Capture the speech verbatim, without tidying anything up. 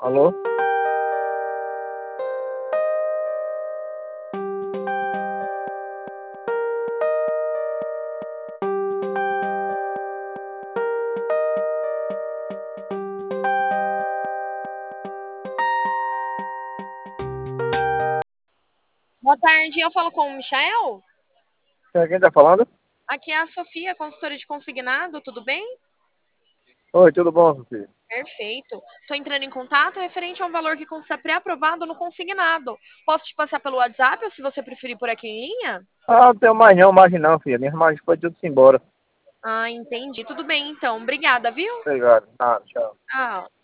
Alô? Boa tarde, eu falo com o Michael? Quem tá falando? Aqui é a Sofia, consultora de consignado, tudo bem? Oi, tudo bom, Sofia? Perfeito. Estou entrando em contato referente a um valor que consta pré-aprovado no consignado. Posso te passar pelo WhatsApp ou se você preferir por aqui em linha? Ah, não tenho mais não, margem não, filha. Minha margem foi tudo embora. Ah, entendi. Tudo bem então. Obrigada, viu? Obrigado. Ah, tchau. Tchau.